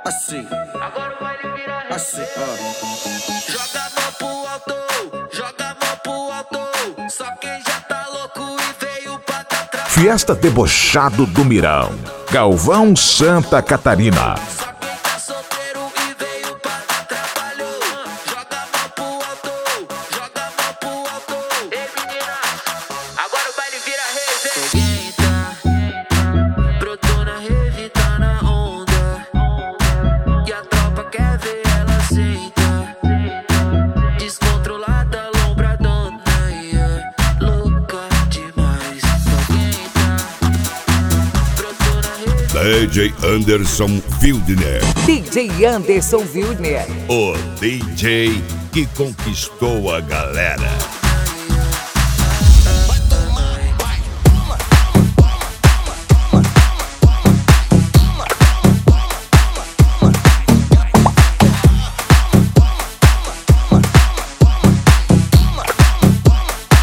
Assim, Agora o baile vira rei. assim, ó. Joga a mão pro alto, joga a mão pro alto. Só quem já tá louco e veio pra dar trabalho. Fiesta Debochado do Mirão, Galvão, Santa Catarina. Só quem tá solteiro e veio pra dar trabalho. Joga a mão pro alto, joga a mão pro alto. Ei menina, agora o baile vira rei. Vem. Foguenta, brotou na rave, tá na onda. E a tropa quer ver ela senta. Descontrolada, lombradona, yeah. Louca demais. Foguenta, brotou na rave. DJ Anderson Wildner, DJ Anderson Wildner. o DJ que conquistou a galera.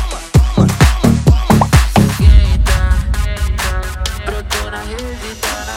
Brotou na rede, tá